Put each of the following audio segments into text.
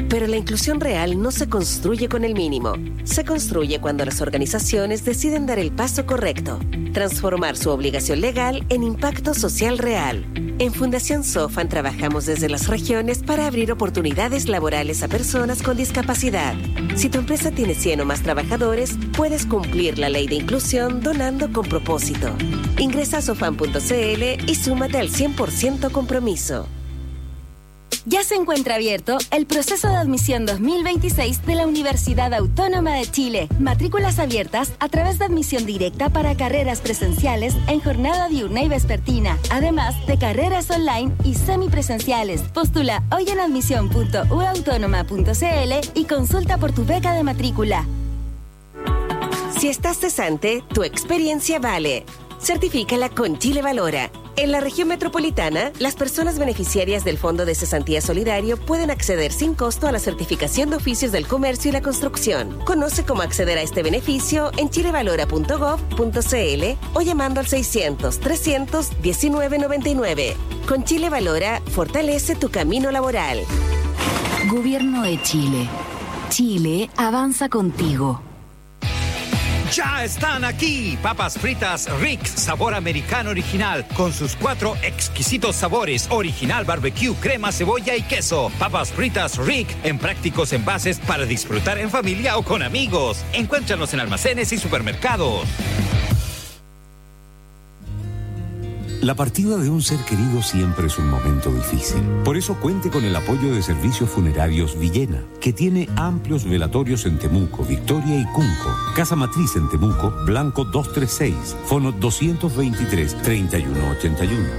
Pero la inclusión real no se construye con el mínimo. Se construye cuando las organizaciones deciden dar el paso correcto, transformar su obligación legal en impacto social real. En Fundación Sofan trabajamos desde las regiones para abrir oportunidades laborales a personas con discapacidad. Si tu empresa tiene 100 o más trabajadores, puedes cumplir la ley de inclusión donando con propósito. Ingresa a sofan.cl y súmate al 100% compromiso. Ya se encuentra abierto el proceso de admisión 2026 de la Universidad Autónoma de Chile. Matrículas abiertas a través de admisión directa para carreras presenciales en jornada diurna y vespertina, además de carreras online y semipresenciales. Postula hoy en admisión.uautónoma.cl y consulta por tu beca de matrícula. Si estás cesante, tu experiencia vale. Certifícala con Chile Valora. En la región metropolitana, las personas beneficiarias del Fondo de Cesantía Solidario pueden acceder sin costo a la certificación de oficios del comercio y la construcción. Conoce cómo acceder a este beneficio en chilevalora.gov.cl o llamando al 600-300-1999. Con Chile Valora, fortalece tu camino laboral. Gobierno de Chile. Chile avanza contigo. ¡Ya están aquí! Papas fritas Rick, sabor americano original, con sus 4 exquisitos sabores: original, barbecue, crema, cebolla y queso. Papas fritas Rick, en prácticos envases para disfrutar en familia o con amigos. Encuéntranos en almacenes y supermercados. La partida de un ser querido siempre es un momento difícil. Por eso cuente con el apoyo de Servicios Funerarios Villena, que tiene amplios velatorios en Temuco, Victoria y Cunco. Casa Matriz en Temuco, Blanco 236, fono 223-3181.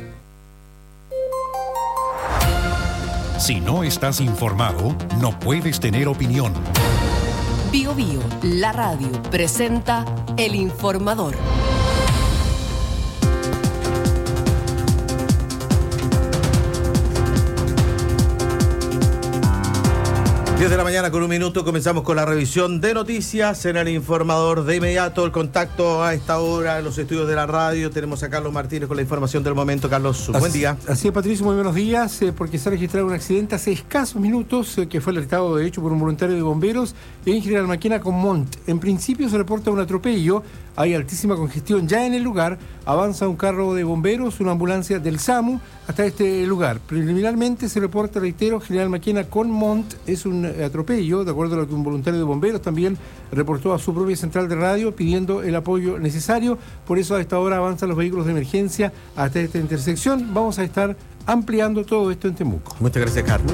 Si no estás informado, no puedes tener opinión. Bio Bio, la radio, presenta El Informador. 10 de la mañana con un minuto, comenzamos con la revisión de noticias en El Informador. De inmediato el contacto a esta hora en los estudios de la radio. Tenemos a Carlos Martínez con la información del momento. Carlos, buen día. Así es, Patricio, muy buenos días, porque se ha registrado un accidente hace escasos minutos que fue alertado de hecho por un voluntario de bomberos en General Maquena con Montt. En principio se reporta un atropello, hay altísima congestión ya en el lugar, avanza un carro de bomberos, una ambulancia del SAMU hasta este lugar. Preliminarmente se reporta, reitero, General Maquena con Montt, es un atropello, de acuerdo a lo que un voluntario de bomberos también reportó a su propia central de radio pidiendo el apoyo necesario. Por eso a esta hora avanzan los vehículos de emergencia hasta esta intersección. Vamos a estar ampliando todo esto en Temuco. Muchas gracias, Carlos.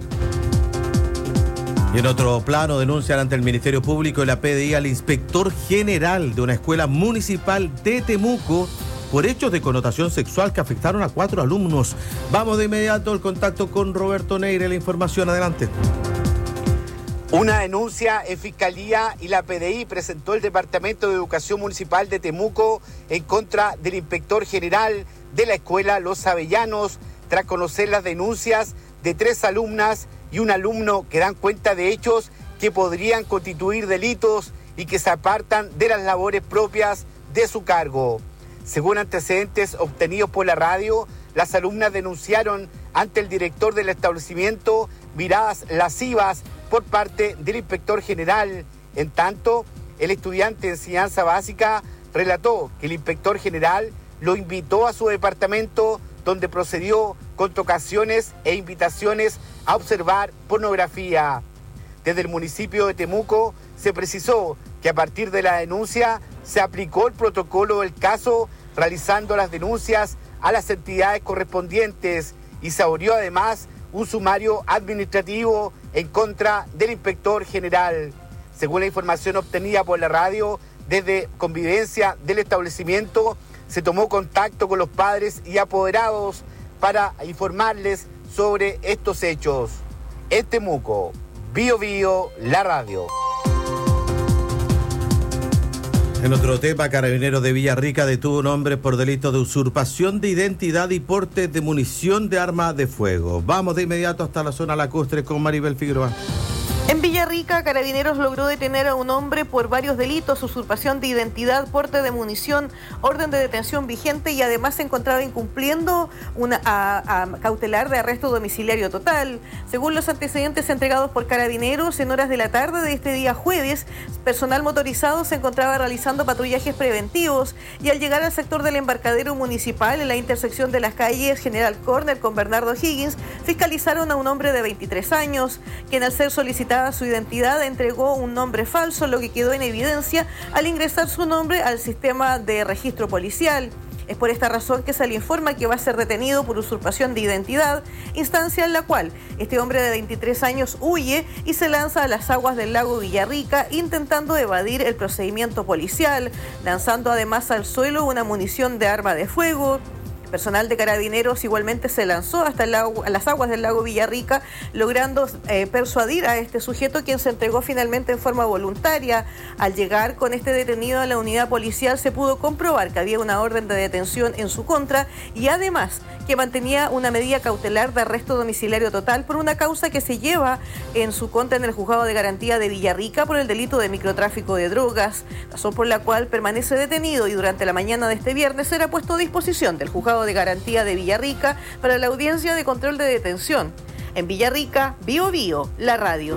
Y en otro plano, denuncian ante el Ministerio Público y la PDI al inspector general de una escuela municipal de Temuco por hechos de connotación sexual que afectaron a 4 alumnos. Vamos de inmediato al contacto con Roberto Neire. La información, adelante. Una denuncia en Fiscalía y la PDI presentó el Departamento de Educación Municipal de Temuco en contra del inspector general de la escuela Los Avellanos, tras conocer las denuncias de 3 alumnas y un alumno que dan cuenta de hechos que podrían constituir delitos y que se apartan de las labores propias de su cargo. Según antecedentes obtenidos por la radio, las alumnas denunciaron ante el director del establecimiento miradas lascivas por parte del inspector general. En tanto, el estudiante de enseñanza básica relató que el inspector general lo invitó a su departamento, donde procedió con tocaciones e invitaciones a observar pornografía. Desde el municipio de Temuco se precisó que a partir de la denuncia se aplicó el protocolo del caso, realizando las denuncias a las entidades correspondientes, y se abrió además un sumario administrativo en contra del inspector general. Según la información obtenida por la radio, desde Convivencia del establecimiento se tomó contacto con los padres y apoderados para informarles sobre estos hechos. En Temuco, Bio Bio, la radio. En otro tema, Carabineros de Villarrica detuvo a un hombre por delito de usurpación de identidad y porte de munición de arma de fuego. Vamos de inmediato hasta la zona lacustre con Maribel Figueroa. En Villarrica, Carabineros logró detener a un hombre por varios delitos: usurpación de identidad, porte de munición, orden de detención vigente, y además se encontraba incumpliendo una cautelar de arresto domiciliario total. Según los antecedentes entregados por Carabineros, en horas de la tarde de este día jueves, personal motorizado se encontraba realizando patrullajes preventivos y al llegar al sector del embarcadero municipal, en la intersección de las calles General Corner con Bernardo Higgins, fiscalizaron a un hombre de 23 años, quien al ser solicitado su identidad entregó un nombre falso, lo que quedó en evidencia al ingresar su nombre al sistema de registro policial. Es por esta razón que se le informa que va a ser detenido por usurpación de identidad, instancia en la cual este hombre de 23 años huye y se lanza a las aguas del lago Villarrica intentando evadir el procedimiento policial, lanzando además al suelo una munición de arma de fuego. Personal de Carabineros igualmente se lanzó hasta las aguas del lago Villarrica, logrando persuadir a este sujeto, quien se entregó finalmente en forma voluntaria. Al llegar con este detenido a la unidad policial, se pudo comprobar que había una orden de detención en su contra y además que mantenía una medida cautelar de arresto domiciliario total por una causa que se lleva en su contra en el Juzgado de Garantía de Villarrica por el delito de microtráfico de drogas, razón por la cual permanece detenido y durante la mañana de este viernes será puesto a disposición del Juzgado de Garantía de Villarrica para la audiencia de control de detención. En Villarrica, Bío Bío, la radio.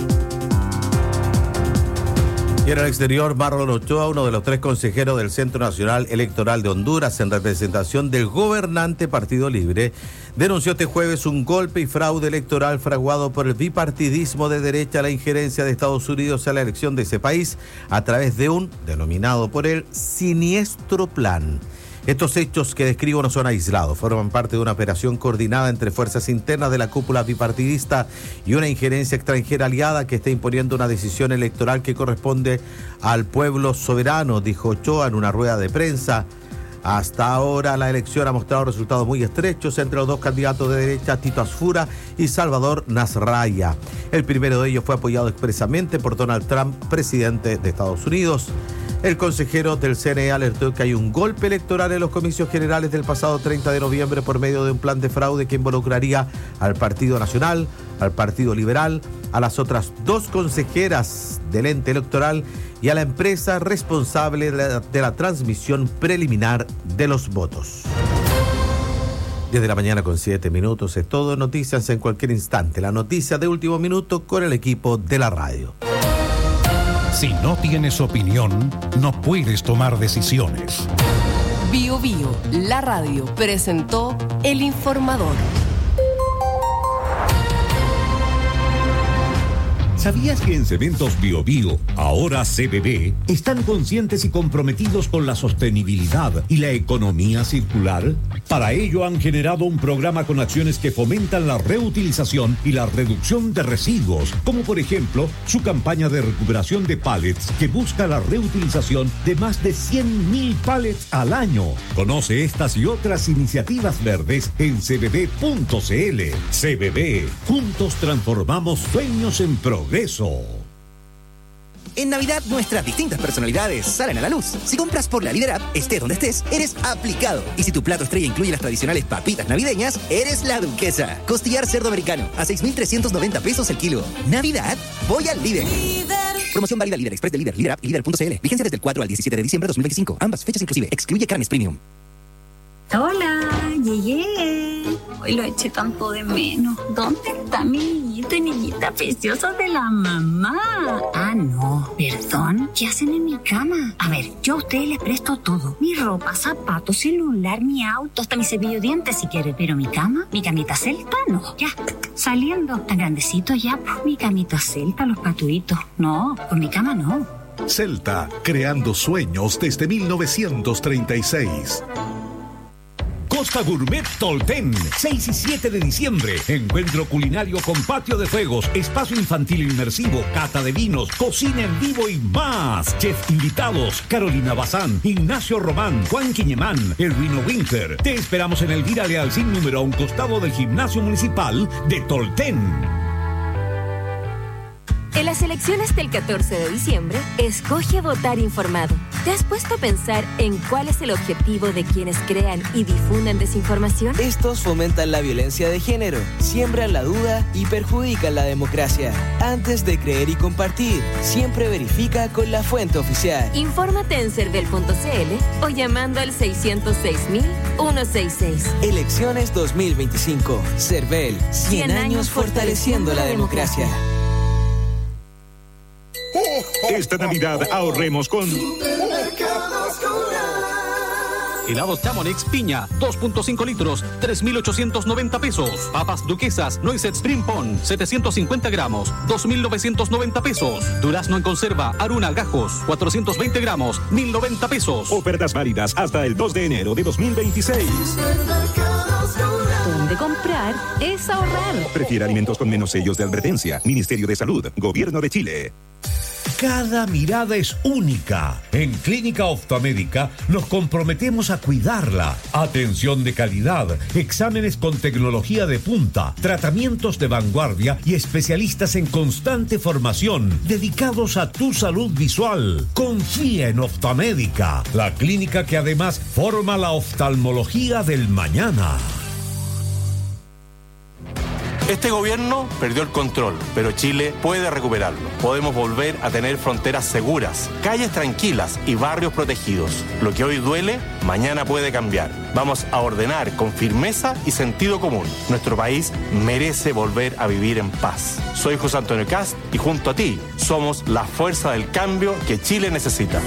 Y en el exterior, Marlon Ochoa, uno de los 3 consejeros del Centro Nacional Electoral de Honduras, en representación del gobernante Partido Libre, denunció este jueves un golpe y fraude electoral fraguado por el bipartidismo de derecha a la injerencia de Estados Unidos a la elección de ese país a través de un, denominado por él, siniestro plan. Estos hechos que describo no son aislados, forman parte de una operación coordinada entre fuerzas internas de la cúpula bipartidista y una injerencia extranjera aliada que está imponiendo una decisión electoral que corresponde al pueblo soberano, dijo Ochoa en una rueda de prensa. Hasta ahora la elección ha mostrado resultados muy estrechos entre los 2 candidatos de derecha, Tito Asfura y Salvador Nasralla. El primero de ellos fue apoyado expresamente por Donald Trump, presidente de Estados Unidos. El consejero del CNE alertó que hay un golpe electoral en los comicios generales del pasado 30 de noviembre por medio de un plan de fraude que involucraría al Partido Nacional, al Partido Liberal, a las otras 2 consejeras del ente electoral y a la empresa responsable de la transmisión preliminar de los votos. 10 de la mañana con 7 minutos. Es todo. Noticias en cualquier instante. La noticia de último minuto con el equipo de la radio. Si no tienes opinión, no puedes tomar decisiones. Bío Bío, la radio, presentó El Informador. ¿Sabías que en Cementos Bío Bío, ahora CBB, están conscientes y comprometidos con la sostenibilidad y la economía circular? Para ello han generado un programa con acciones que fomentan la reutilización y la reducción de residuos, como por ejemplo su campaña de recuperación de pallets que busca la reutilización de más de 100.000 pallets al año. Conoce estas y otras iniciativas verdes en cbb.cl. CBB, juntos transformamos sueños en progreso. En Navidad, nuestras distintas personalidades salen a la luz. Si compras por la Líder App, estés donde estés, eres aplicado. Y si tu plato estrella incluye las tradicionales papitas navideñas, eres la duquesa. Costillar cerdo americano, a 6.390 pesos el kilo. Navidad, voy al Líder. Promoción válida Líder Express de Líder, Líder App y Líder.cl. Vigencia desde el 4 al 17 de diciembre de 2025. Ambas fechas inclusive. Excluye carnes premium. Hola, llegué. Hoy lo eché tanto de menos. ¿Dónde está mi niñito y niñita preciosa de la mamá? Ah, no, perdón. ¿Qué hacen en mi cama? A ver, yo a ustedes les presto todo. Mi ropa, zapatos, celular, mi auto, hasta mi cepillo de dientes si quieren. Pero mi cama, mi camita celta, no. Ya, saliendo. Tan grandecito ya, pues mi camita celta, los patuitos. No, con mi cama no. Celta, creando sueños desde 1936. Costa Gourmet Tolten, 6 y 7 de diciembre. Encuentro culinario con patio de juegos, espacio infantil inmersivo, cata de vinos, cocina en vivo y más. Chef invitados, Carolina Bazán, Ignacio Román, Juan Quiñemán, Erwino Winter. Te esperamos en Elvira Lealcín número a un costado del Gimnasio Municipal de Tolten. En las elecciones del 14 de diciembre, escoge votar informado. ¿Te has puesto a pensar en cuál es el objetivo de quienes crean y difunden desinformación? Estos fomentan la violencia de género, siembran la duda y perjudican la democracia. Antes de creer y compartir, siempre verifica con la fuente oficial. Infórmate en cervel.cl o llamando al 606.166. Elecciones 2025. Cervel, 100 años fortaleciendo la democracia. Esta Navidad ahorremos con helados Chamonix piña, 2.5 litros, 3.890 pesos. Papas duquesas, Noiset Spring Pon, 750 gramos, 2.990 pesos. Durazno en conserva, Aruna Gajos, 420 gramos, 1.090 pesos. Ofertas válidas hasta el 2 de enero de 2026. Donde comprar es ahorrar. Prefiere alimentos con menos sellos de advertencia. Ministerio de Salud, Gobierno de Chile. Cada mirada es única. En Clínica Optomédica nos comprometemos a cuidarla. Atención de calidad, exámenes con tecnología de punta, tratamientos de vanguardia y especialistas en constante formación dedicados a tu salud visual. Confía en Optomédica, la clínica que además forma la oftalmología del mañana. Este gobierno perdió el control, pero Chile puede recuperarlo. Podemos volver a tener fronteras seguras, calles tranquilas y barrios protegidos. Lo que hoy duele, mañana puede cambiar. Vamos a ordenar con firmeza y sentido común. Nuestro país merece volver a vivir en paz. Soy José Antonio Kast y junto a ti somos la fuerza del cambio que Chile necesita.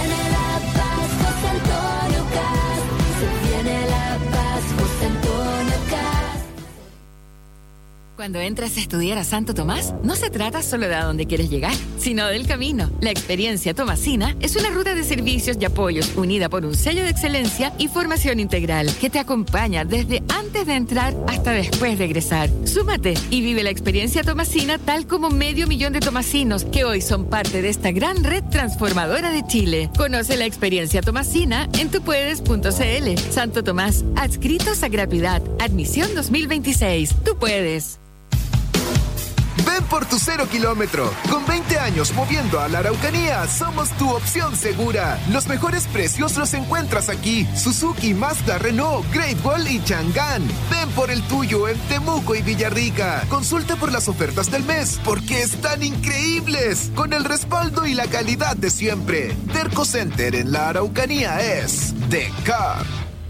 Cuando entras a estudiar a Santo Tomás, no se trata solo de a dónde quieres llegar, sino del camino. La experiencia tomasina es una ruta de servicios y apoyos unida por un sello de excelencia y formación integral que te acompaña desde antes de entrar hasta después de egresar. Súmate y vive la experiencia tomasina tal como 500,000 de tomasinos que hoy son parte de esta gran red transformadora de Chile. Conoce la experiencia tomasina en tupuedes.cl. Santo Tomás, adscritos a gratuidad. Admisión 2026. Tú puedes. Ven por tu 0 kilómetro. Con 20 años moviendo a la Araucanía, somos tu opción segura. Los mejores precios los encuentras aquí. Suzuki, Mazda, Renault, Great Wall y Chang'an. Ven por el tuyo en Temuco y Villarrica. Consulta por las ofertas del mes, porque están increíbles. Con el respaldo y la calidad de siempre. Derco Center en la Araucanía es The Car.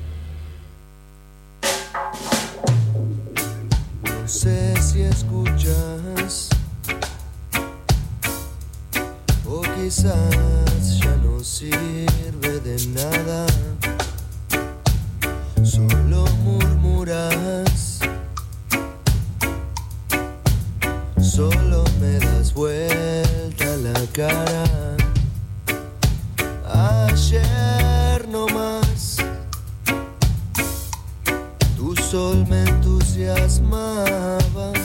No sé si escuchas o quizás ya no sirve de nada, solo murmuras, solo me das vuelta la cara. Ayer no más tu sol me entusiasmaba.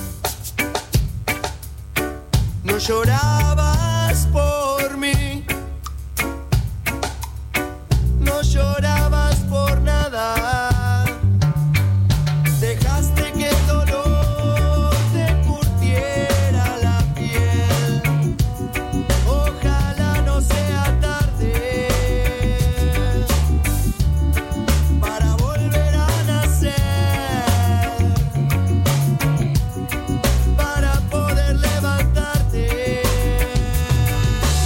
No llorabas por mí, no llorabas por nada. Dejaste que el dolor te curtiera la piel. Ojalá no sea tarde para volver a nacer, para poder levantarte.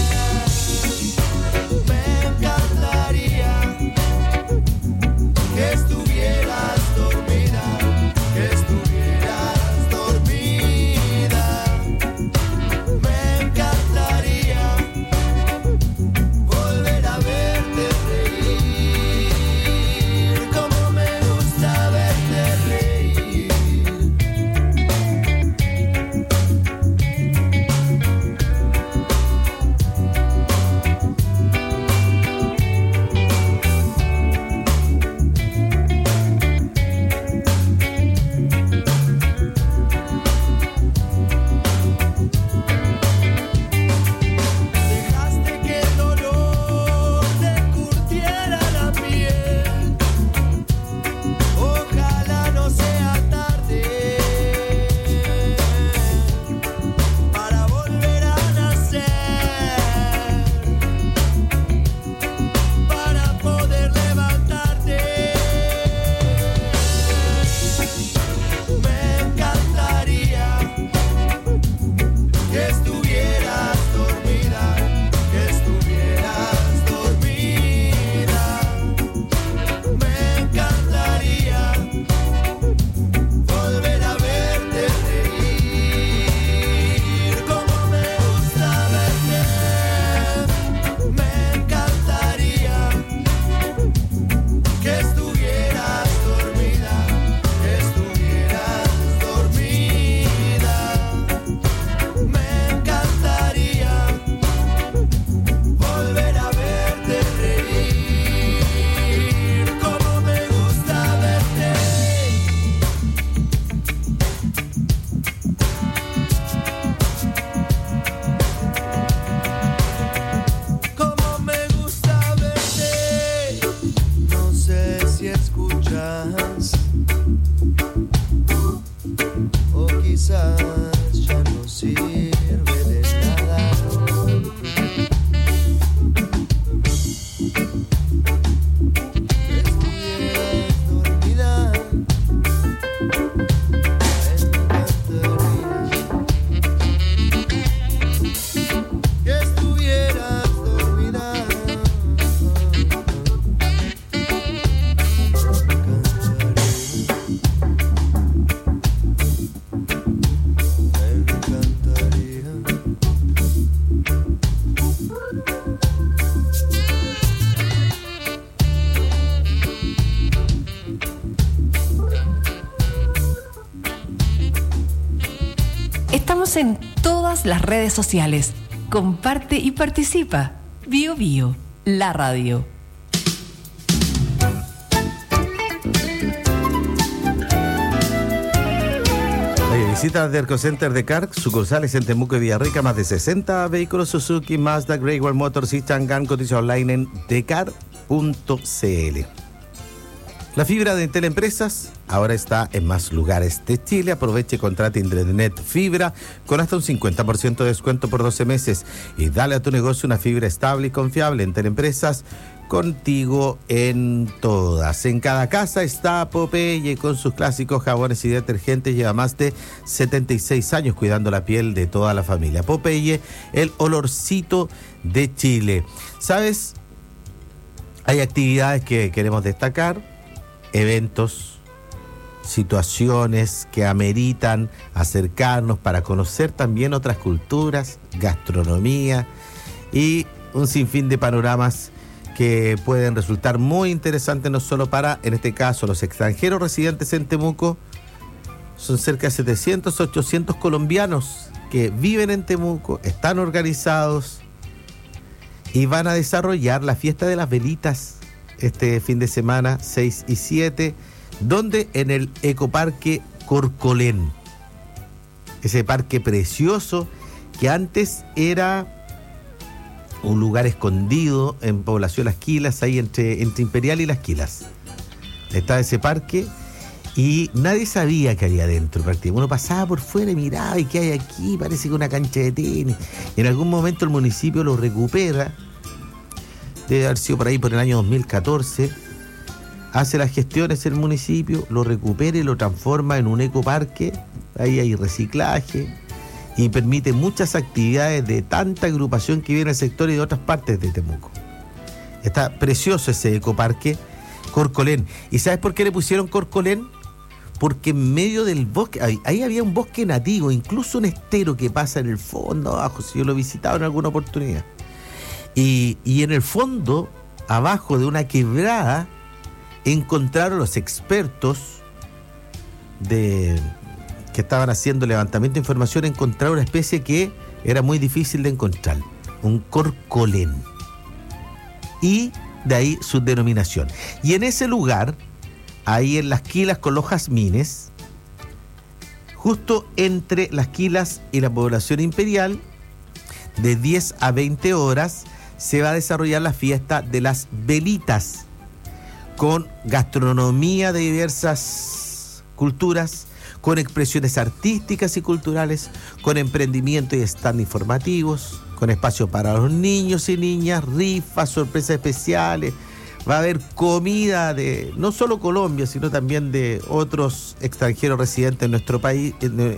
en todas las redes sociales. Comparte y participa. Bio Bio, la radio. Visita el Dercocenter de CARC, sucursales en Temuco y Villarrica, más de 60 vehículos Suzuki, Mazda, Great Wall Motors y Chang'an. Cotiza online en decar.cl. La fibra de Entel Empresas ahora está en más lugares de Chile. Aproveche y contrate Internet Fibra con hasta un 50% de descuento por 12 meses y dale a tu negocio una fibra estable y confiable. Entel Empresas, contigo en todas. En cada casa está Popeye con sus clásicos jabones y detergentes. Lleva más de 76 años cuidando la piel de toda la familia. Popeye, el olorcito de Chile. ¿Sabes? Hay actividades que queremos destacar, eventos, situaciones que ameritan acercarnos para conocer también otras culturas, gastronomía y un sinfín de panoramas que pueden resultar muy interesantes, no solo para, en este caso, los extranjeros residentes en Temuco. Son cerca de 700, 800 colombianos que viven en Temuco, están organizados y van a desarrollar la fiesta de las velitas este fin de semana 6 y 7, donde en el Ecoparque Corcolén, ese parque precioso que antes era un lugar escondido en población Las Quilas, ahí entre Imperial y Las Quilas. Estaba ese parque y nadie sabía qué había adentro prácticamente. Uno pasaba por fuera y miraba, ¿y qué hay aquí? Parece que una cancha de tenis. En algún momento el municipio lo recupera, debe haber sido por ahí por el año 2014, hace las gestiones el municipio, lo recupera y lo transforma en un ecoparque. Ahí hay reciclaje y permite muchas actividades de tanta agrupación que viene del sector y de otras partes de Temuco. Está precioso ese ecoparque Corcolén. ¿Y sabes por qué le pusieron Corcolén? Porque en medio del bosque, ahí había un bosque nativo, incluso un estero que pasa en el fondo abajo, si yo lo he visitado en alguna oportunidad. Y en el fondo, abajo de una quebrada, encontraron los expertos que estaban haciendo levantamiento de información, encontraron una especie que era muy difícil de encontrar, un corcolén. Y de ahí su denominación. Y en ese lugar, ahí en Las Quilas con los jazmines, justo entre Las Quilas y la población Imperial, de 10 a 20 horas, se va a desarrollar la fiesta de las velitas, con gastronomía de diversas culturas, con expresiones artísticas y culturales, con emprendimiento y stand informativos, con espacio para los niños y niñas, rifas, sorpresas especiales. Va a haber comida de no solo Colombia, sino también de otros extranjeros residentes en nuestro país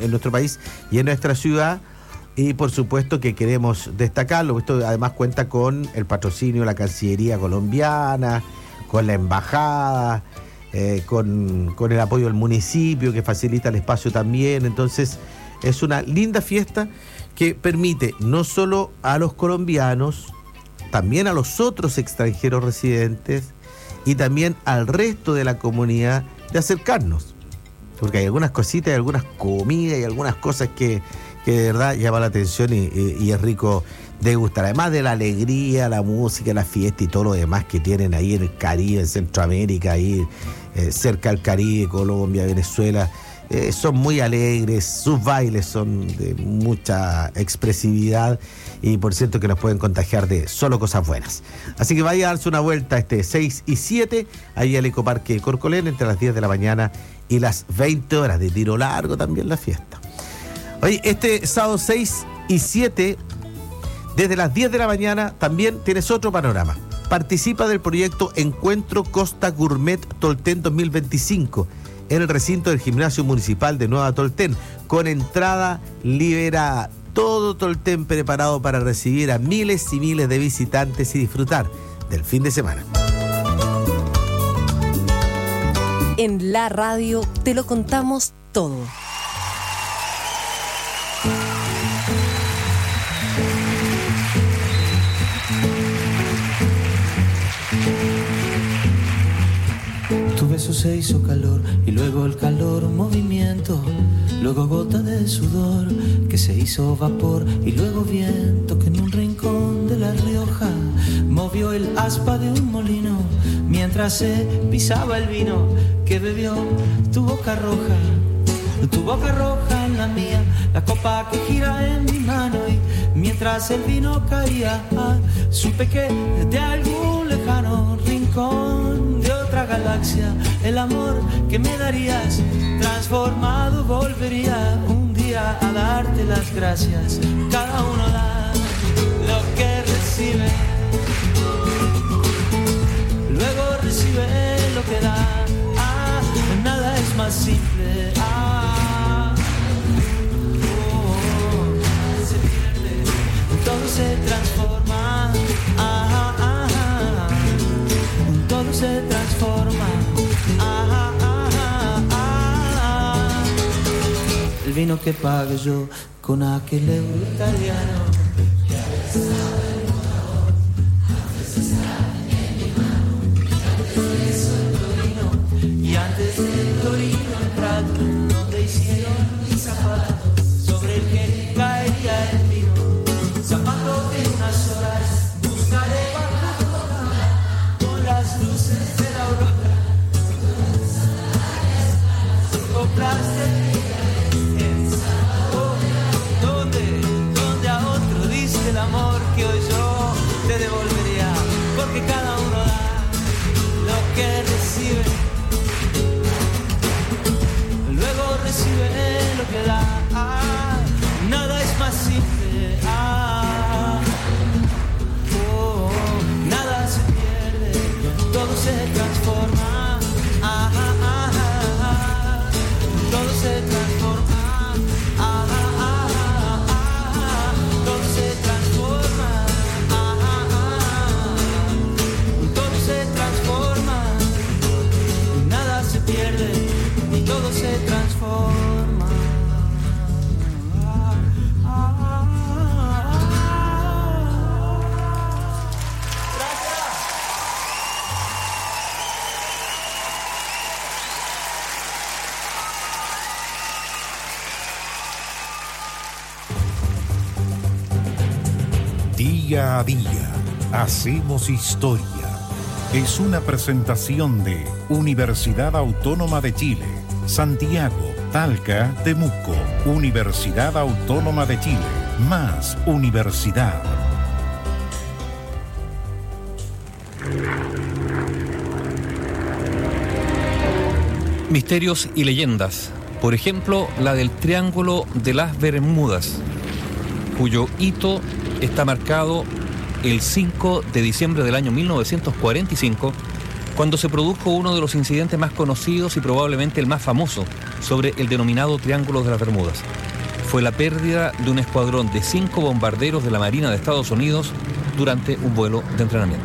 y en nuestra ciudad. Y por supuesto que queremos destacarlo. Esto además cuenta con el patrocinio de la Cancillería colombiana, con la embajada, con el apoyo del municipio que facilita el espacio también. Entonces es una linda fiesta que permite no solo a los colombianos, también a los otros extranjeros residentes y también al resto de la comunidad de acercarnos, porque hay algunas cositas, hay algunas comidas y algunas cosas que de verdad llama la atención y es rico degustar, además de la alegría, la música, la fiesta y todo lo demás que tienen ahí en el Caribe, en Centroamérica, ahí cerca del Caribe, Colombia, Venezuela. Son muy alegres, sus bailes son de mucha expresividad y por cierto que nos pueden contagiar de solo cosas buenas. Así que vaya a darse una vuelta este 6 y 7, ahí al Ecoparque Corcolén, entre las 10 de la mañana y las 20 horas, de tiro largo también la fiesta. Oye, este sábado 6 y 7, desde las 10 de la mañana, también tienes otro panorama. Participa del proyecto Encuentro Costa Gourmet Tolten 2025 en el recinto del Gimnasio Municipal de Nueva Tolten, con entrada liberada. Todo Tolten preparado para recibir a miles y miles de visitantes y disfrutar del fin de semana. En la radio te lo contamos todo. Tu beso se hizo calor y luego el calor movimiento. luego gota de sudor que se hizo vapor y luego viento que en un rincón de La Rioja movió el aspa de un molino mientras se pisaba el vino que bebió tu boca roja en la mía, la copa que gira en mi mano y mientras el vino caía supe que de algún lejano rincón de otra galaxia el amor que me darías transformado volvería un día a darte las gracias. Cada uno da lo que recibe, luego recibe lo que da. Nada es más simple. Se pierde, todo se transforma. Todo se transforma. El vino que pague yo con aquel euro italiano. Y antes del Torino el Prato, donde hicieron mi zapato, sobre el que caería el vino, zapato de unas horas, buscaré con las luces de la aurora, coplas de donde a otro diste el amor que hoy yo te devolvería, porque cada uno da lo que recibe. Luego recibe lo que da, nada es más simple, nada se pierde, todo se transforma, todo se transforma, todo se transforma, todo se transforma, nada se pierde. Todo se transforma. Día a día, hacemos historia. Es una presentación de Universidad Autónoma de Chile, Santiago, Talca, Temuco. Universidad Autónoma de Chile, más universidad. Misterios y leyendas. Por ejemplo, la del Triángulo de las Bermudas, cuyo hito está marcado el 5 de diciembre del año 1945, cuando se produjo uno de los incidentes más conocidos y probablemente el más famoso sobre el denominado Triángulo de las Bermudas. Fue la pérdida de un escuadrón de 5 bombarderos de la Marina de Estados Unidos durante un vuelo de entrenamiento.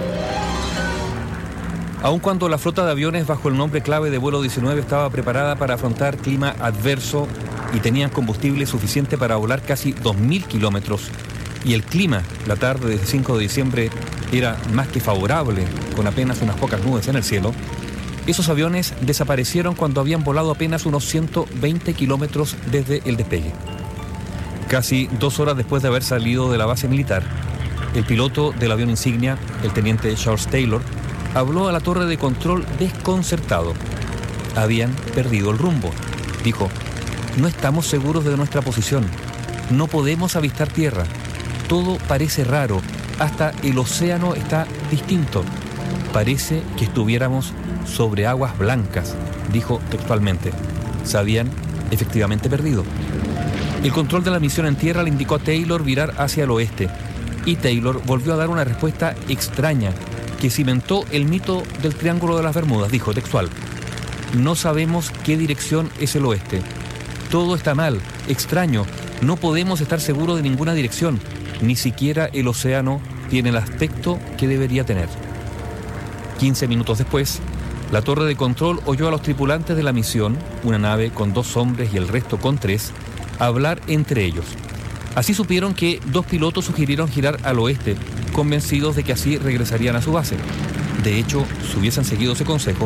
Aun cuando la flota de aviones bajo el nombre clave de vuelo 19 estaba preparada para afrontar clima adverso y tenían combustible suficiente para volar casi 2.000 kilómetros, y el clima la tarde del 5 de diciembre era más que favorable, con apenas unas pocas nubes en el cielo, esos aviones desaparecieron cuando habían volado apenas unos 120 kilómetros desde el despegue. Casi 2 horas después de haber salido de la base militar, el piloto del avión insignia, el teniente Charles Taylor, habló a la torre de control desconcertado. Habían perdido el rumbo. Dijo: no estamos seguros de nuestra posición. No podemos avistar tierra. Todo parece raro. Hasta el océano está distinto. Parece que estuviéramos sobre aguas blancas, dijo textualmente. Se habían efectivamente perdido. El control de la misión en tierra le indicó a Taylor virar hacia el oeste, y Taylor volvió a dar una respuesta extraña que cimentó el mito del Triángulo de las Bermudas. Dijo textual: no sabemos qué dirección es el oeste. Todo está mal, extraño, no podemos estar seguros de ninguna dirección. Ni siquiera el océano tiene el aspecto que debería tener. 15 minutos después, la torre de control oyó a los tripulantes de la misión, una nave con 2 hombres y el resto con 3, hablar entre ellos. Así supieron que 2 pilotos sugirieron girar al oeste, convencidos de que así regresarían a su base. De hecho, si hubiesen seguido ese consejo,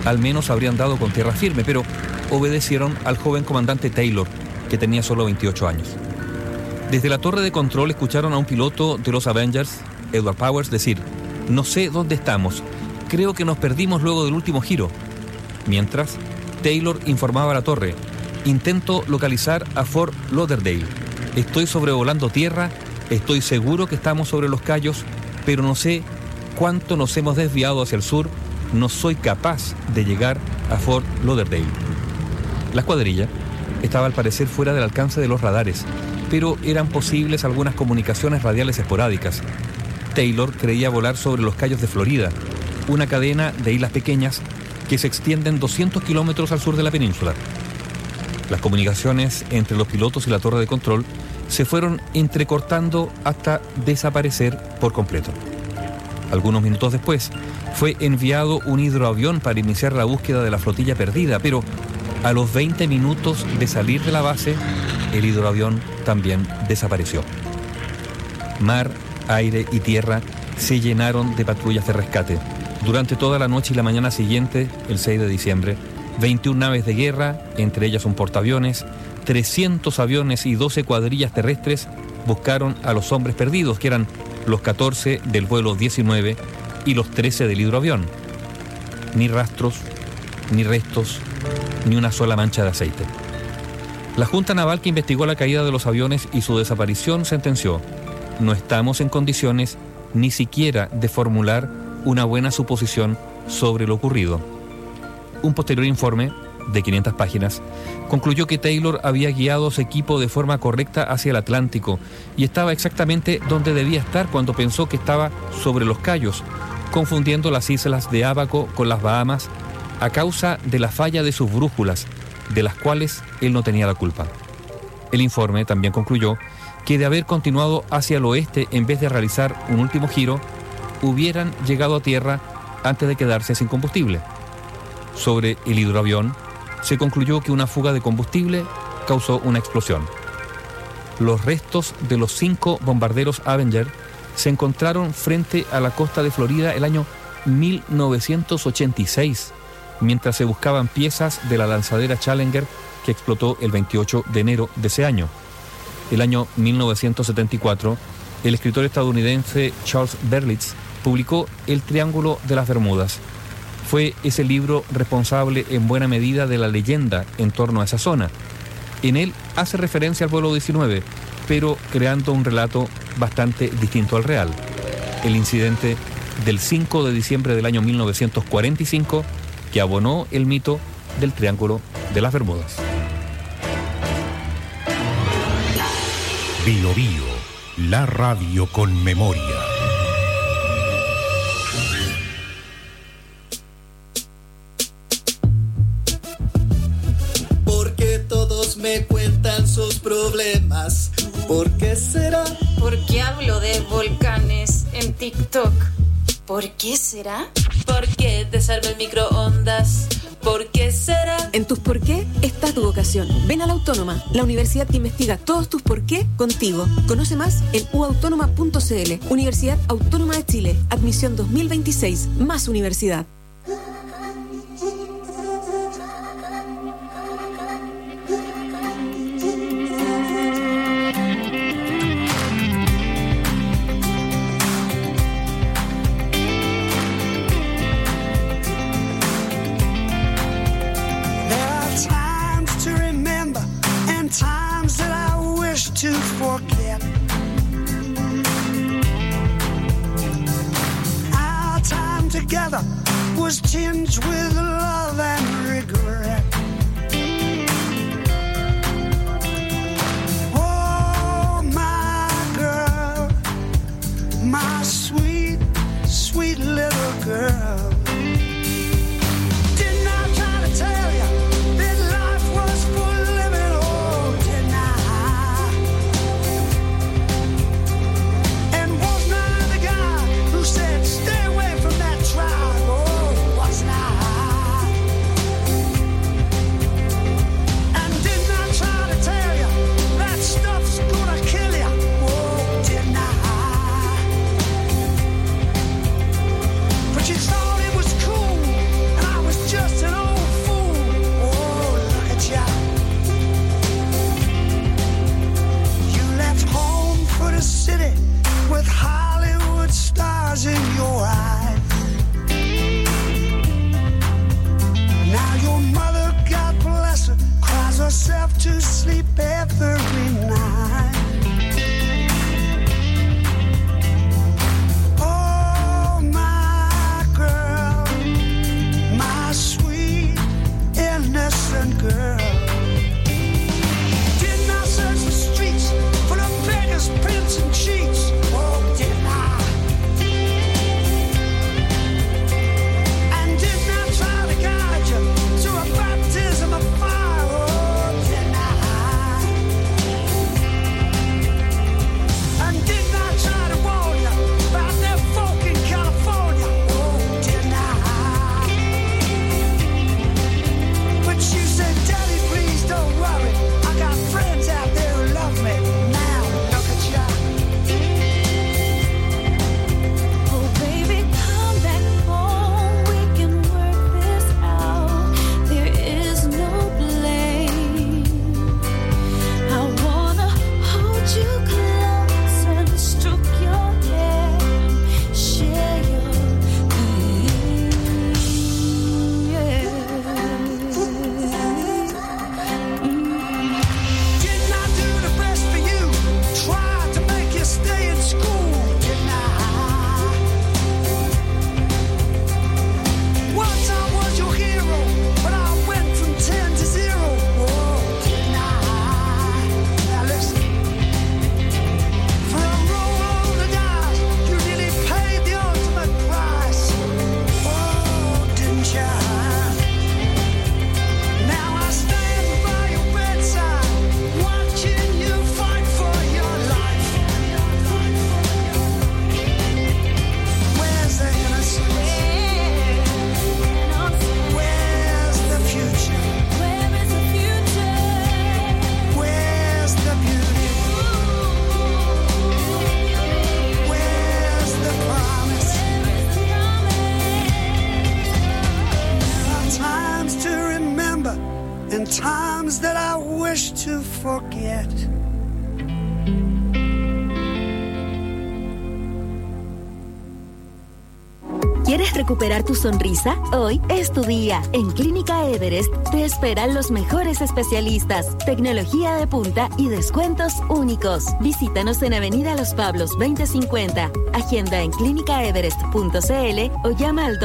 al menos habrían dado con tierra firme, pero obedecieron al joven comandante Taylor, que tenía solo 28 años. Desde la torre de control escucharon a un piloto de los Avengers, Edward Powers, decir: «No sé dónde estamos, creo que nos perdimos luego del último giro». Mientras, Taylor informaba a la torre: «Intento localizar a Fort Lauderdale. Estoy sobrevolando tierra, estoy seguro que estamos sobre los Cayos, pero no sé cuánto nos hemos desviado hacia el sur, no soy capaz de llegar a Fort Lauderdale». La escuadrilla estaba al parecer fuera del alcance de los radares, pero eran posibles algunas comunicaciones radiales esporádicas. Taylor creía volar sobre los Cayos de Florida, una cadena de islas pequeñas que se extienden 200 kilómetros al sur de la península. Las comunicaciones entre los pilotos y la torre de control se fueron entrecortando hasta desaparecer por completo. Algunos minutos después, fue enviado un hidroavión para iniciar la búsqueda de la flotilla perdida, pero a los 20 minutos de salir de la base, el hidroavión también desapareció. Mar, aire y tierra se llenaron de patrullas de rescate. Durante toda la noche y la mañana siguiente, el 6 de diciembre, 21 naves de guerra, entre ellas un portaaviones, 300 aviones y 12 cuadrillas terrestres buscaron a los hombres perdidos, que eran los 14 del vuelo 19 y los 13 del hidroavión. Ni rastros, ni restos, ni una sola mancha de aceite. La Junta Naval que investigó la caída de los aviones y su desaparición sentenció: «No estamos en condiciones ni siquiera de formular una buena suposición sobre lo ocurrido». Un posterior informe, de 500 páginas, concluyó que Taylor había guiado su equipo de forma correcta hacia el Atlántico y estaba exactamente donde debía estar cuando pensó que estaba sobre los Cayos, confundiendo las islas de Ábaco con las Bahamas a causa de la falla de sus brújulas, de las cuales él no tenía la culpa. El informe también concluyó que de haber continuado hacia el oeste en vez de realizar un último giro, hubieran llegado a tierra antes de quedarse sin combustible. Sobre el hidroavión, se concluyó que una fuga de combustible causó una explosión. Los restos de los 5 bombarderos Avenger se encontraron frente a la costa de Florida el año 1986, mientras se buscaban piezas de la lanzadera Challenger que explotó el 28 de enero de ese año. El año 1974, el escritor estadounidense Charles Berlitz publicó El Triángulo de las Bermudas. Fue ese libro responsable en buena medida de la leyenda en torno a esa zona. En él hace referencia al vuelo 19, pero creando un relato bastante distinto al real. El incidente del 5 de diciembre del año 1945 que abonó el mito del Triángulo de las Bermudas. Bio Bio, la radio con memoria. Porque todos me cuentan sus problemas. ¿Por qué será? Porque hablo de volcanes en TikTok. ¿Por qué será? Porque desarma el microondas. ¿Por qué será? En tus por qué está tu vocación. Ven a la Autónoma, la universidad que investiga todos tus por qué contigo. Conoce más en uautónoma.cl. Universidad Autónoma de Chile. Admisión 2026. Más universidad. To forget. Our time together was tinged with love and regret. Oh, my girl, my sweet, sweet little girl. Didn't I try to tell you that life was for living? Oh, didn't I? Said, stay away from that trial. Oh, what's not? forget. ¿Quieres recuperar tu sonrisa? Hoy es tu día. En Clínica Everest te esperan los mejores especialistas, tecnología de punta y descuentos únicos. Visítanos en Avenida Los Pablos 2050. Agenda en clinicaeverest.cl o llama al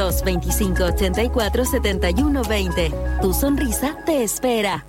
225-84-7120. Tu sonrisa te espera.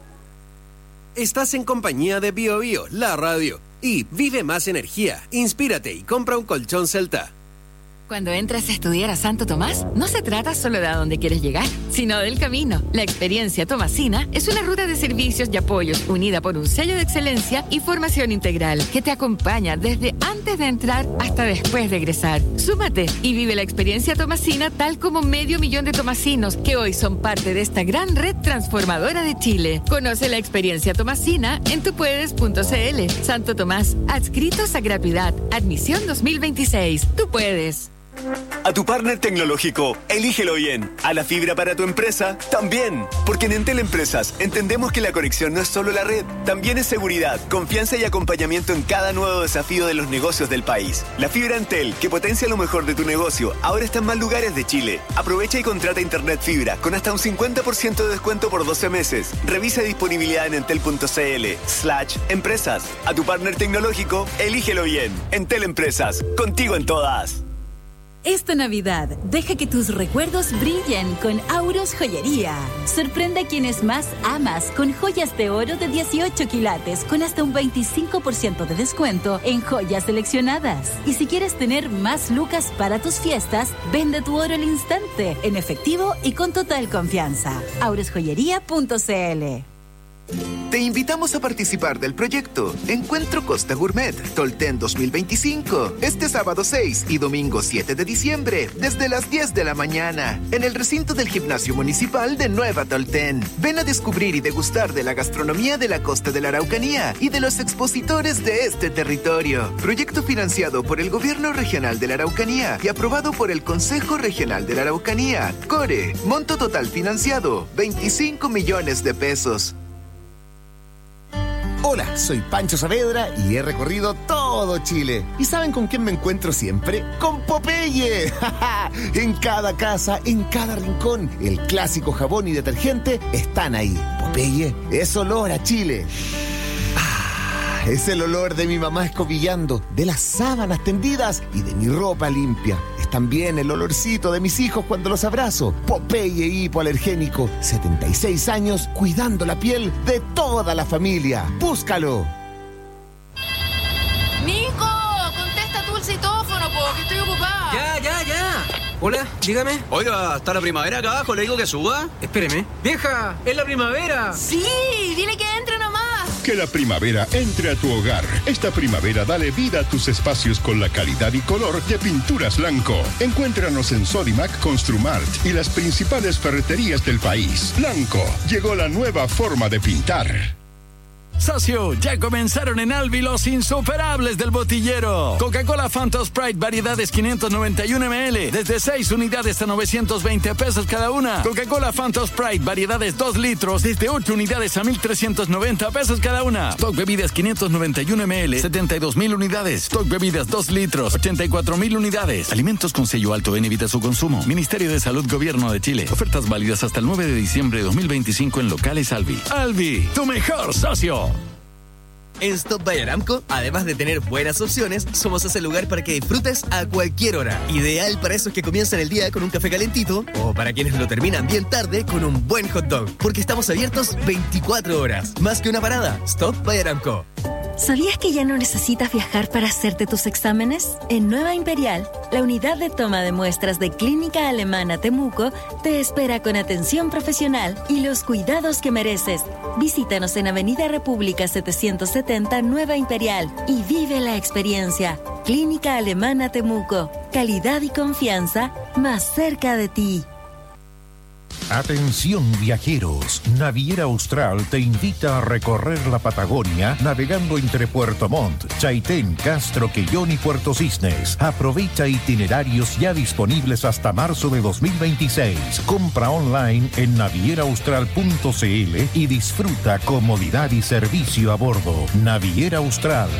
Estás en compañía de Bio Bio, la radio. Y vive más energía, inspírate y compra un colchón Celta. Cuando entras a estudiar a Santo Tomás, no se trata solo de a dónde quieres llegar, sino del camino. La experiencia tomasina es una ruta de servicios y apoyos unida por un sello de excelencia y formación integral que te acompaña desde antes de entrar hasta después de egresar. Súmate y vive la experiencia tomasina tal como 500,000 de tomasinos que hoy son parte de esta gran red transformadora de Chile. Conoce la experiencia tomasina en tupuedes.cl. Santo Tomás, adscritos a gratuidad. Admisión 2026. Tú puedes. A tu partner tecnológico, elígelo bien. A la fibra para tu empresa, también. Porque en Entel Empresas entendemos que la conexión no es solo la red, también es seguridad, confianza y acompañamiento en cada nuevo desafío de los negocios del país. La fibra Entel, que potencia lo mejor de tu negocio, ahora está en más lugares de Chile. Aprovecha y contrata internet fibra con hasta un 50% de descuento por 12 meses. Revisa disponibilidad en entel.cl/empresas. A tu partner tecnológico, elígelo bien. Entel Empresas, contigo en todas. Esta Navidad, deja que tus recuerdos brillen con Auros Joyería. Sorprende a quienes más amas con joyas de oro de 18 quilates con hasta un 25% de descuento en joyas seleccionadas. Y si quieres tener más lucas para tus fiestas, vende tu oro al instante, en efectivo y con total confianza. aurosjoyería.cl. Te invitamos a participar del proyecto Encuentro Costa Gourmet Tolten 2025, este sábado 6 y domingo 7 de diciembre, desde las 10 de la mañana, en el recinto del Gimnasio Municipal de Nueva Tolten. Ven a descubrir y degustar de la gastronomía de la costa de la Araucanía y de los expositores de este territorio. Proyecto financiado por el Gobierno Regional de la Araucanía y aprobado por el Consejo Regional de la Araucanía. CORE, monto total financiado, 25 millones de pesos. Hola, soy Pancho Saavedra y he recorrido todo Chile. ¿Y saben con quién me encuentro siempre? ¡Con Popeye! En cada casa, en cada rincón, el clásico jabón y detergente están ahí. Popeye es olor a Chile. Es el olor de mi mamá escobillando, de las sábanas tendidas y de mi ropa limpia. Es también el olorcito de mis hijos cuando los abrazo. Popeye hipoalergénico, 76 años cuidando la piel de toda la familia. ¡Búscalo! ¡Nico! Contesta tú el citófono, que estoy ocupada. Ya. Hola, dígame. Oiga, ¿está la primavera acá abajo? ¿Le digo que suba? Espéreme. ¡Vieja! ¡Es la primavera! Sí, dile que entre nomás. Que la primavera entre a tu hogar. Esta primavera dale vida a tus espacios con la calidad y color de Pinturas Blanco. Encuéntranos en Sodimac, Construmart y las principales ferreterías del país. Blanco, llegó la nueva forma de pintar. Socio, ya comenzaron en Albi los insuperables del botillero. Coca-Cola Fanta Sprite variedades 591 ml, desde 6 unidades a 920 pesos cada una. Coca-Cola Fanta Sprite variedades 2 litros, desde 8 unidades a 1,390 pesos cada una. Stock bebidas 591 ml, 72,000 unidades. Stock bebidas 2 litros, 84,000 unidades. Alimentos con sello alto en evita su consumo. Ministerio de Salud, Gobierno de Chile. Ofertas válidas hasta el 9 de diciembre de 2025 en locales Albi. Albi, tu mejor socio. En Stop by Aramco, además de tener buenas opciones, somos ese lugar para que disfrutes a cualquier hora. Ideal para esos que comienzan el día con un café calentito o para quienes lo terminan bien tarde con un buen hot dog. Porque estamos abiertos 24 horas. Más que una parada, Stop by Aramco. ¿Sabías que ya no necesitas viajar para hacerte tus exámenes? En Nueva Imperial, la unidad de toma de muestras de Clínica Alemana Temuco te espera con atención profesional y los cuidados que mereces. Visítanos en Avenida República 770 Nueva Imperial y vive la experiencia. Clínica Alemana Temuco, calidad y confianza más cerca de ti. Atención viajeros, Naviera Austral te invita a recorrer la Patagonia navegando entre Puerto Montt, Chaitén, Castro, Quellón y Puerto Cisnes. Aprovecha itinerarios ya disponibles hasta marzo de 2026. Compra online en navieraaustral.cl y disfruta comodidad y servicio a bordo. Naviera Austral.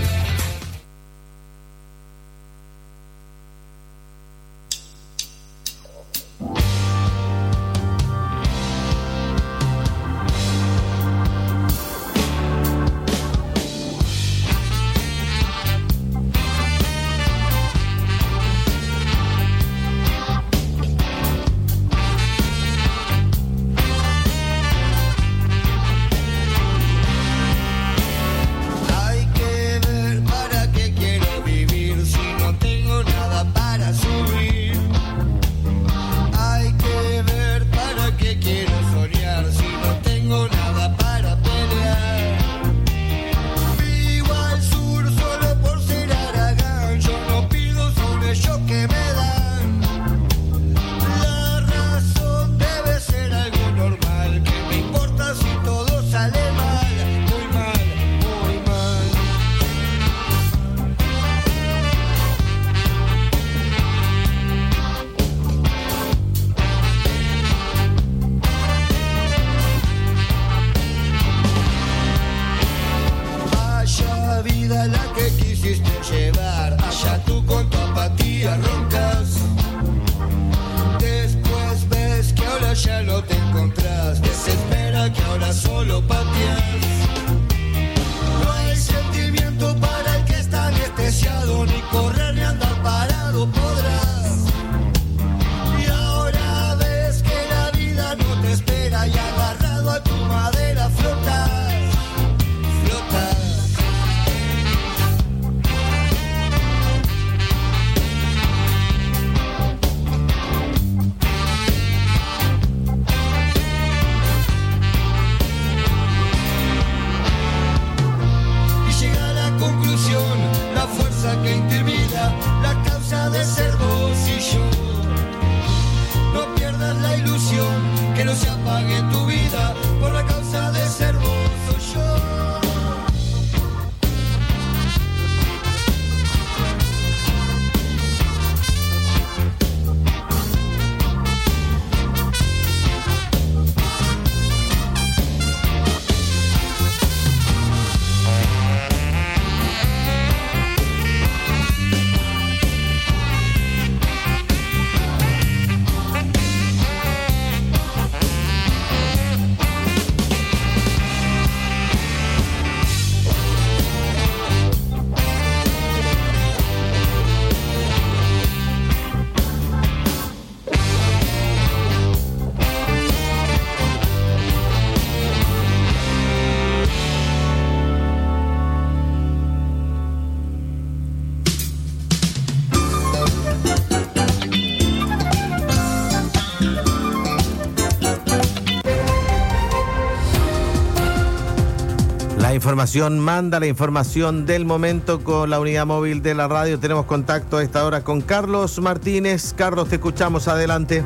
Información manda la información del momento con la unidad móvil de la radio. Tenemos contacto a esta hora con Carlos Martínez. Carlos, te escuchamos, adelante.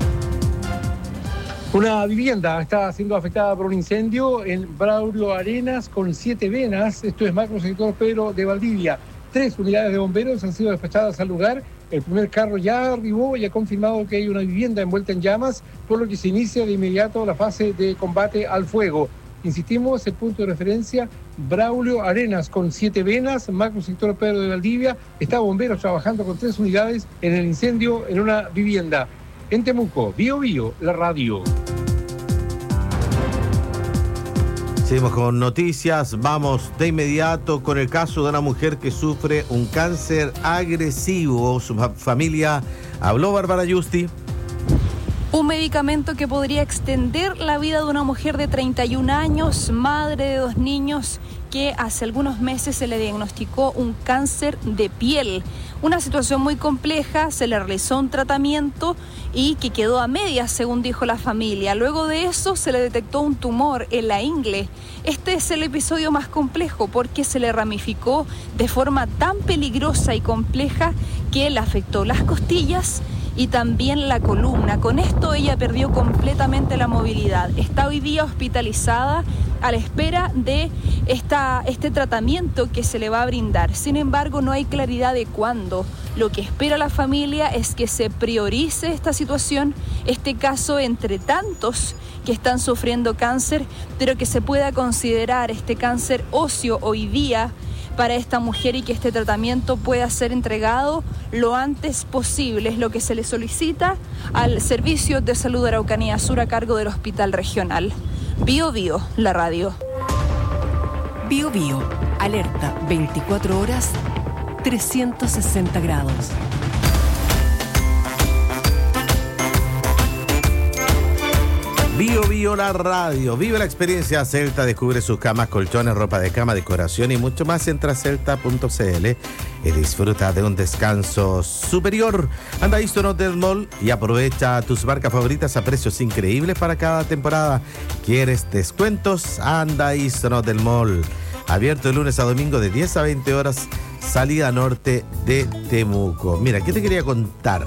Una vivienda está siendo afectada por un incendio en Braulio Arenas con 7 venas. Esto es macro sector Pedro de Valdivia. 3 unidades de bomberos han sido despachadas al lugar. El primer carro ya arribó y ha confirmado que hay una vivienda envuelta en llamas, por lo que se inicia de inmediato la fase de combate al fuego. Insistimos, el punto de referencia, Braulio Arenas con 7 venas, macro sector Pedro de Valdivia. Está bomberos trabajando con 3 unidades en el incendio en una vivienda. En Temuco, Bio Bio, la radio. Seguimos con noticias. Vamos de inmediato con el caso de una mujer que sufre un cáncer agresivo. Su familia habló, Bárbara Yusti. Un medicamento que podría extender la vida de una mujer de 31 años, madre de 2 niños, que hace algunos meses se le diagnosticó un cáncer de piel. Una situación muy compleja, se le realizó un tratamiento y que quedó a medias, según dijo la familia. Luego de eso se le detectó un tumor en la ingle. Este es el episodio más complejo porque se le ramificó de forma tan peligrosa y compleja que le afectó las costillas y también la columna. Con esto ella perdió completamente la movilidad. Está hoy día hospitalizada a la espera de este tratamiento que se le va a brindar. Sin embargo, no hay claridad de cuándo. Lo que espera la familia es que se priorice esta situación, este caso entre tantos que están sufriendo cáncer, pero que se pueda considerar este cáncer óseo hoy día para esta mujer y que este tratamiento pueda ser entregado lo antes posible. Es lo que se le solicita al Servicio de Salud de Araucanía Sur a cargo del Hospital Regional. Bio Bio, la radio. Bio Bio, alerta 24 horas, 360 grados. Bio Bio, la radio. Vive la experiencia Celta, descubre sus camas, colchones, ropa de cama, decoración y mucho más. Entra a celta.cl y disfruta de un descanso superior. Anda a Easton Hotel Mall y aprovecha tus marcas favoritas a precios increíbles para cada temporada. ¿Quieres descuentos? Anda a Easton Hotel Mall. Abierto de lunes a domingo de 10 a 20 horas, salida norte de Temuco. Mira, ¿qué te quería contar?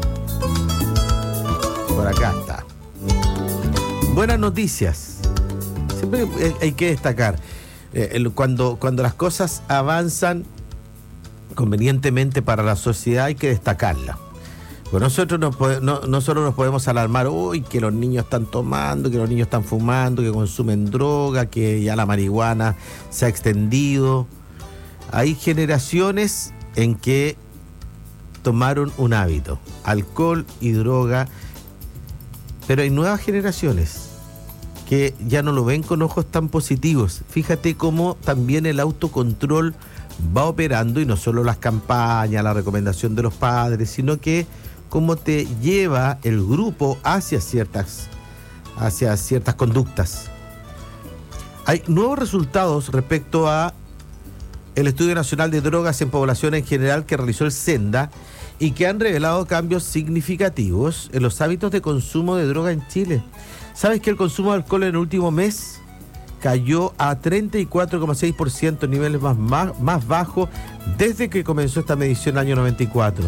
Por acá está. Buenas noticias. Siempre hay que destacar. Cuando las cosas avanzan convenientemente para la sociedad, hay que destacarla. Pues nosotros no solo nos podemos alarmar, uy, que los niños están tomando, que los niños están fumando, que consumen droga, que ya la marihuana se ha extendido. Hay generaciones en que tomaron un hábito, alcohol y droga, pero hay nuevas generaciones que ya no lo ven con ojos tan positivos. Fíjate cómo también el autocontrol va operando, y no solo las campañas, la recomendación de los padres, sino que cómo te lleva el grupo hacia ciertas conductas. Hay nuevos resultados respecto a el Estudio Nacional de Drogas en Población en General que realizó el SENDA y que han revelado cambios significativos en los hábitos de consumo de droga en Chile. ¿Sabes que el consumo de alcohol en el último mes cayó a 34,6%, niveles más bajos desde que comenzó esta medición en el año 94?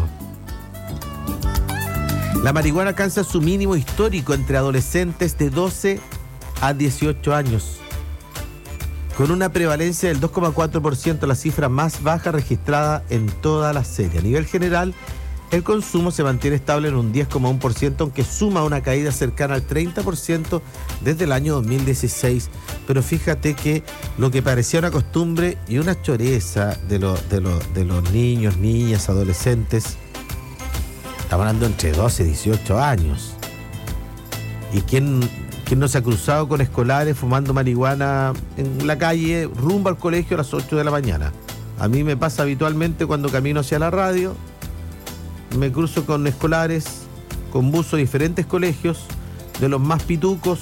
La marihuana alcanza su mínimo histórico entre adolescentes de 12 a 18 años, con una prevalencia del 2,4%, la cifra más baja registrada en toda la serie. A nivel general, el consumo se mantiene estable en un 10,1%, aunque suma una caída cercana al 30% desde el año 2016. Pero fíjate que lo que parecía una costumbre y una choreza de los niños, niñas, adolescentes, estamos hablando entre 12 y 18 años. ¿Y quién no se ha cruzado con escolares fumando marihuana en la calle rumbo al colegio a las 8 de la mañana? A mí me pasa habitualmente cuando camino hacia la radio. Me cruzo con escolares, con buzos de diferentes colegios, de los más pitucos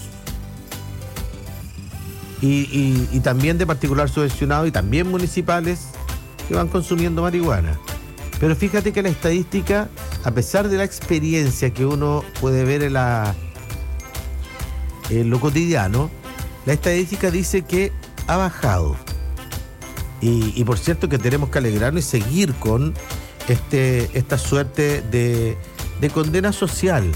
y también de particular subvencionado y también municipales que van consumiendo marihuana. Pero fíjate que la estadística, a pesar de la experiencia que uno puede ver en lo cotidiano, la estadística dice que ha bajado. Y por cierto que tenemos que alegrarnos y seguir con esta suerte de condena social.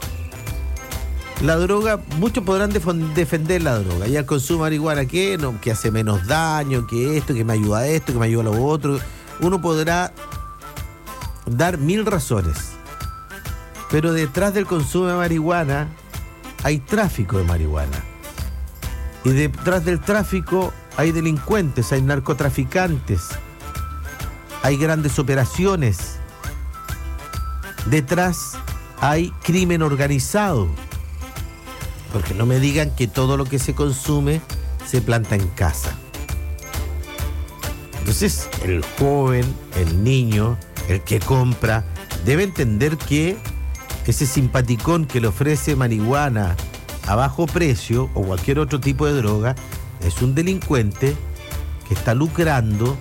La droga, muchos podrán defender la droga y el consumo de marihuana, que hace menos daño, que esto, que me ayuda a esto, que me ayuda a lo otro. Uno podrá dar 1000 razones, pero detrás del consumo de marihuana hay tráfico de marihuana, y detrás del tráfico hay delincuentes, hay narcotraficantes, hay grandes operaciones, detrás hay crimen organizado, porque no me digan que todo lo que se consume se planta en casa. Entonces el joven, el niño, el que compra, debe entender que ese simpaticón que le ofrece marihuana a bajo precio o cualquier otro tipo de droga es un delincuente que está lucrando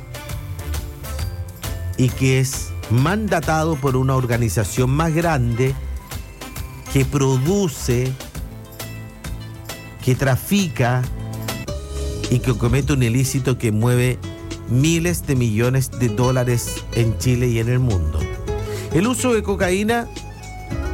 y que es mandatado por una organización más grande que produce, que trafica y que comete un ilícito que mueve miles de millones de dólares en Chile y en el mundo. El uso de cocaína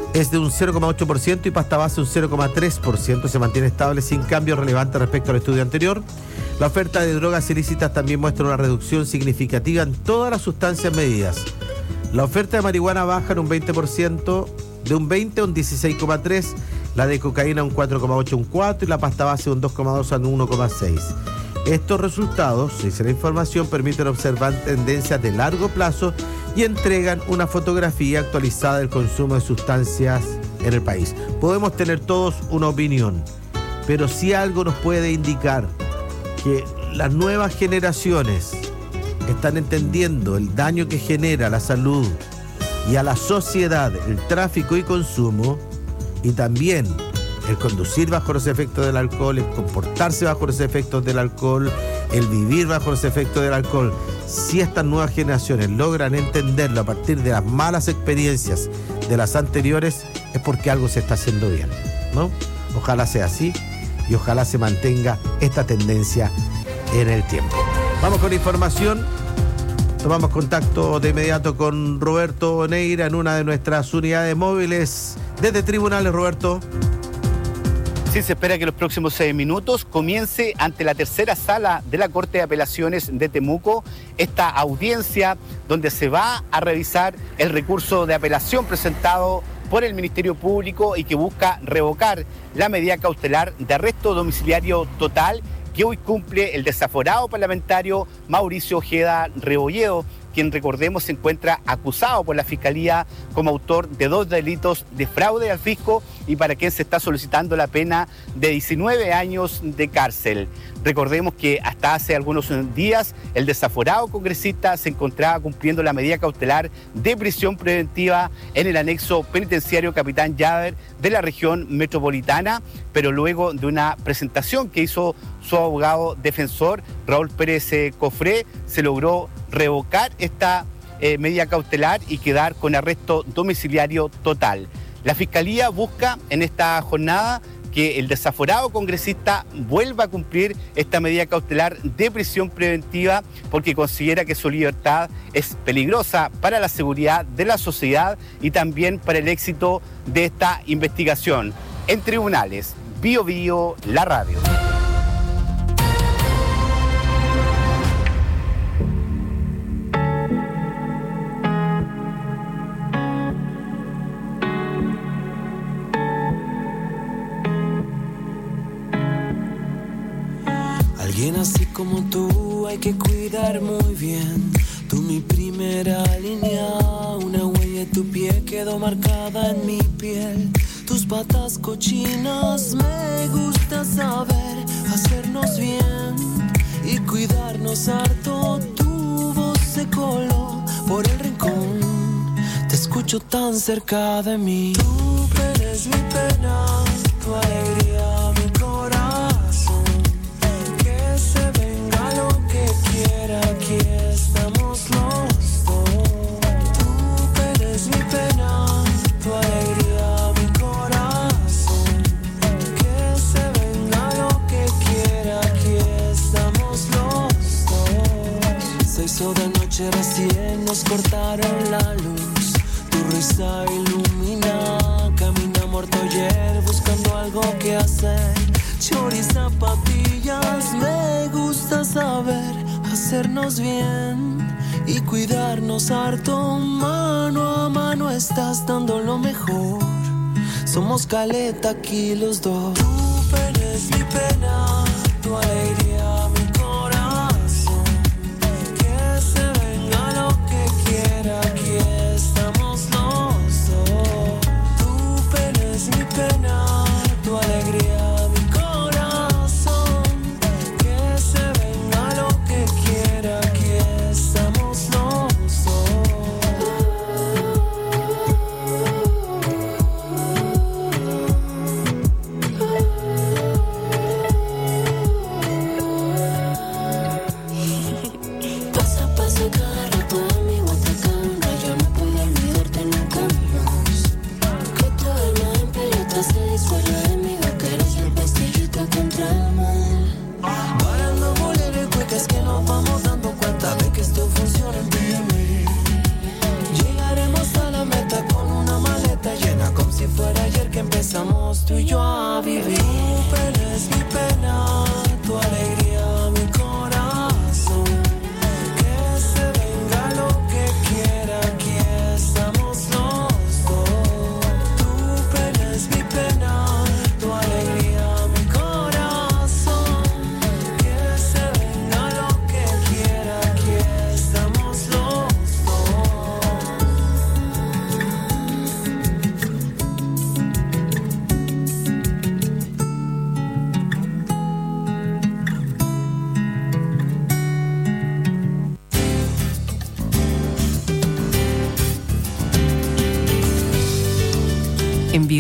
es de un 0,8% y pasta base un 0,3%. Se mantiene estable sin cambios relevantes respecto al estudio anterior. La oferta de drogas ilícitas también muestra una reducción significativa en todas las sustancias medidas. La oferta de marihuana baja en un 20%, de un 20 a un 16,3%, la de cocaína un 4,8 a un 4% y la pasta base un 2,2 a un 1,6%. Estos resultados, dice la información, permiten observar tendencias de largo plazo y entregan una fotografía actualizada del consumo de sustancias en el país. Podemos tener todos una opinión, pero si algo nos puede indicar que las nuevas generaciones están entendiendo el daño que genera a la salud y a la sociedad el tráfico y consumo, y también el conducir bajo los efectos del alcohol, el comportarse bajo los efectos del alcohol, el vivir bajo los efectos del alcohol. Si estas nuevas generaciones logran entenderlo a partir de las malas experiencias de las anteriores, es porque algo se está haciendo bien, ¿no? Ojalá sea así y ojalá se mantenga esta tendencia en el tiempo. Vamos con información. Tomamos contacto de inmediato con Roberto Neira en una de nuestras unidades móviles desde tribunales. Roberto. Sí, se espera que en los próximos 6 minutos comience ante la tercera sala de la Corte de Apelaciones de Temuco esta audiencia donde se va a revisar el recurso de apelación presentado por el Ministerio Público y que busca revocar la medida cautelar de arresto domiciliario total que hoy cumple el desaforado parlamentario Mauricio Ojeda Rebolledo, quien, recordemos, se encuentra acusado por la Fiscalía como autor de 2 delitos de fraude al fisco y para quien se está solicitando la pena de 19 años de cárcel. Recordemos que hasta hace algunos días el desaforado congresista se encontraba cumpliendo la medida cautelar de prisión preventiva en el anexo penitenciario Capitán Llaver de la región metropolitana, pero luego de una presentación que hizo su abogado defensor, Raúl Pérez Cofré, se logró revocar esta medida cautelar y quedar con arresto domiciliario total. La Fiscalía busca en esta jornada que el desaforado congresista vuelva a cumplir esta medida cautelar de prisión preventiva porque considera que su libertad es peligrosa para la seguridad de la sociedad y también para el éxito de esta investigación. En tribunales, Bío Bío, la radio. Alguien así como tú hay que cuidar muy bien. Tú mi primera línea, una huella de tu pie quedó marcada en mi piel. Tus patas cochinas me gusta saber hacernos bien y cuidarnos harto. Tu voz se coló por el rincón, te escucho tan cerca de mí. Tú eres mi pena, tu alegría, mi corazón. Que se venga lo que quiera, aquí estamos los dos. Tú eres mi pena, tu alegría, mi corazón. Que se venga lo que quiera, aquí estamos los dos. Se hizo de noche recién, nos cortaron la luz. Tu risa ilumina, caminamos ayer buscando algo que hacer. Chori, zapatillas, me gusta saber hacernos bien y cuidarnos harto. Mano a mano estás dando lo mejor. Somos caleta aquí los dos. Tú eres mi pena, tu alegría, mi corazón. Que se venga lo que quiera, aquí estamos los dos. Tú eres mi pena, tu alegría, mi corazón. Que se venga lo que quiera, aquí estamos los dos.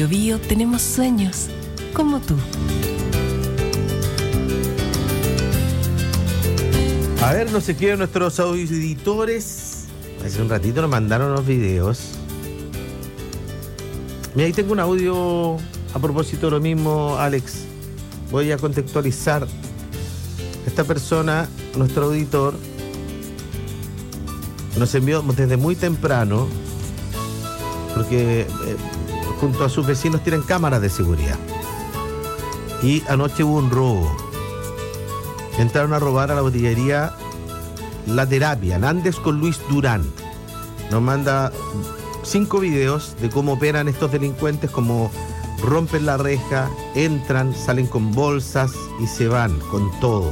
Bio tenemos sueños como tú. A ver, no se quedan nuestros auditores. Hace un ratito nos mandaron los videos. Mira, ahí tengo un audio a propósito de lo mismo, Alex. Voy a contextualizar. Esta persona, nuestro auditor, nos envió desde muy temprano, porque junto a sus vecinos tienen cámaras de seguridad. Y anoche hubo un robo. Entraron a robar a la botillería La Terapia, en Andes con Luis Durán. Nos manda 5 videos de cómo operan estos delincuentes, cómo rompen la reja, entran, salen con bolsas y se van con todo.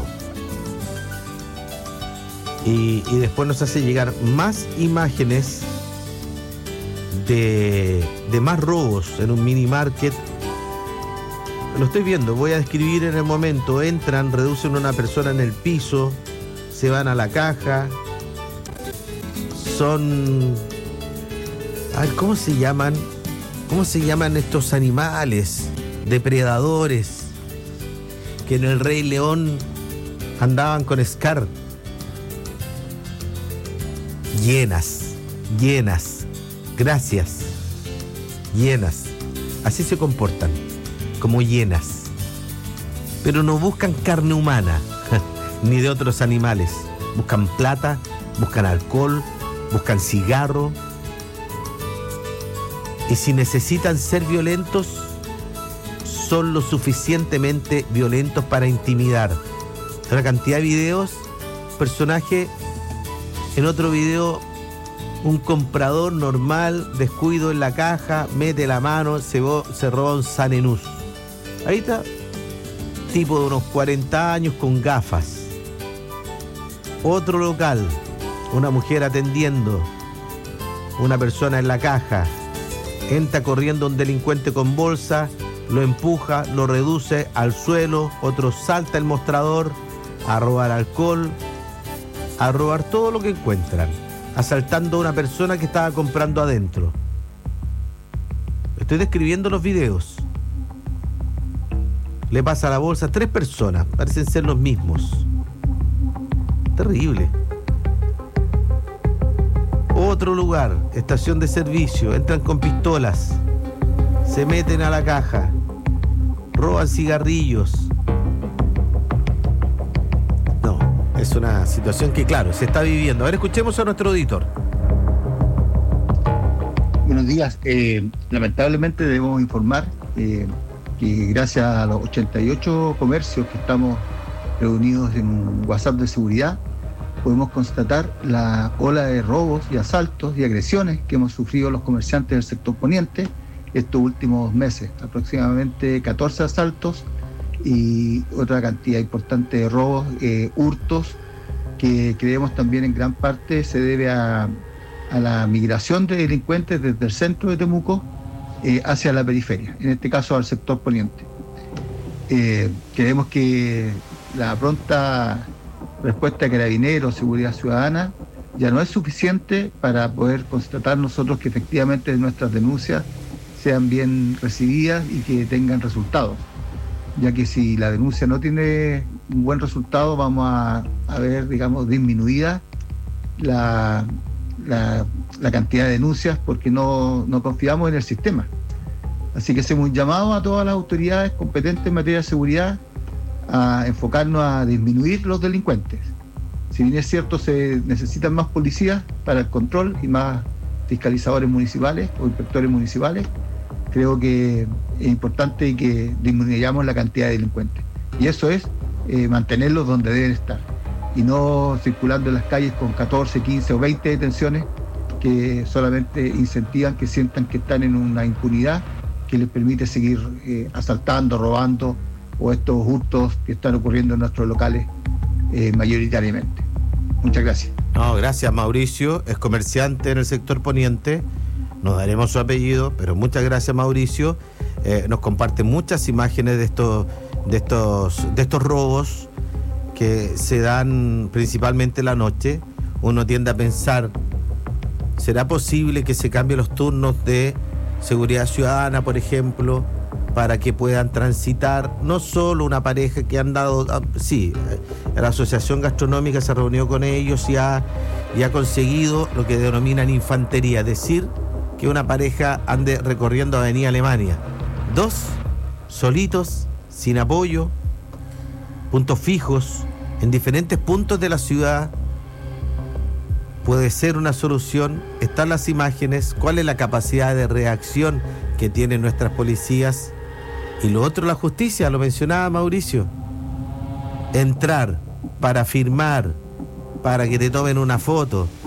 Y después nos hace llegar más imágenes de más robos en un mini market. Lo estoy viendo, voy a describir en el momento. Entran, reducen a una persona en el piso, se van a la caja. Son... A ver, ¿cómo se llaman? ¿Cómo se llaman estos animales depredadores que en el Rey León andaban con Scar? Hienas. Gracias. Hienas. Así se comportan, como hienas. Pero no buscan carne humana, ni de otros animales. Buscan plata, buscan alcohol, buscan cigarro. Y si necesitan ser violentos, son lo suficientemente violentos para intimidar. Una cantidad de videos, personaje, en otro video, un comprador normal, descuido en la caja, mete la mano, se roba un Sanenús. Ahí está, tipo de unos 40 años con gafas. Otro local, una mujer atendiendo, una persona en la caja. Entra corriendo un delincuente con bolsa, lo empuja, lo reduce al suelo, otro salta el mostrador a robar alcohol, a robar todo lo que encuentran, asaltando a una persona que estaba comprando adentro. Estoy describiendo los videos. Le pasa la bolsa a 3 personas, parecen ser los mismos. Terrible. Otro lugar, estación de servicio, entran con pistolas, se meten a la caja, roban cigarrillos. No, es una situación que, claro, se está viviendo. A ver, escuchemos a nuestro auditor. Buenos días. Lamentablemente debemos informar que gracias a los 88 comercios que estamos reunidos en un WhatsApp de seguridad, podemos constatar la ola de robos y asaltos y agresiones que hemos sufrido los comerciantes del sector poniente estos últimos meses. Aproximadamente 14 asaltos y otra cantidad importante de robos, hurtos, que creemos también en gran parte se debe a la migración de delincuentes desde el centro de Temuco hacia la periferia, en este caso al sector poniente. Creemos que la pronta respuesta de Carabineros, Seguridad Ciudadana, ya no es suficiente para poder constatar nosotros que efectivamente nuestras denuncias sean bien recibidas y que tengan resultados, ya que si la denuncia no tiene un buen resultado, vamos a ver, digamos, disminuida la cantidad de denuncias, porque no confiamos en el sistema. Así que hacemos un llamado a todas las autoridades competentes en materia de seguridad a enfocarnos a disminuir los delincuentes. Si bien es cierto, se necesitan más policías para el control y más fiscalizadores municipales o inspectores municipales, creo que es importante que disminuyamos la cantidad de delincuentes. Y eso es mantenerlos donde deben estar y no circulando en las calles con 14, 15 o 20 detenciones que solamente incentivan que sientan que están en una impunidad que les permite seguir asaltando, robando, o estos hurtos que están ocurriendo en nuestros locales mayoritariamente. Muchas gracias. No, gracias, Mauricio, es comerciante en el sector poniente, nos daremos su apellido, pero muchas gracias, Mauricio. Nos comparte muchas imágenes de estos robos que se dan principalmente en la noche. Uno tiende a pensar, ¿será posible que se cambien los turnos de seguridad ciudadana, por ejemplo, para que puedan transitar, no solo una pareja que han dado, sí, la Asociación Gastronómica se reunió con ellos y ha conseguido lo que denominan infantería, es decir, que una pareja ande recorriendo Avenida Alemania, 2, solitos, sin apoyo, puntos fijos, en diferentes puntos de la ciudad. Puede ser una solución. Están las imágenes, cuál es la capacidad de reacción que tienen nuestras policías. Y lo otro, la justicia, lo mencionaba Mauricio. Entrar para firmar, para que te tomen una foto,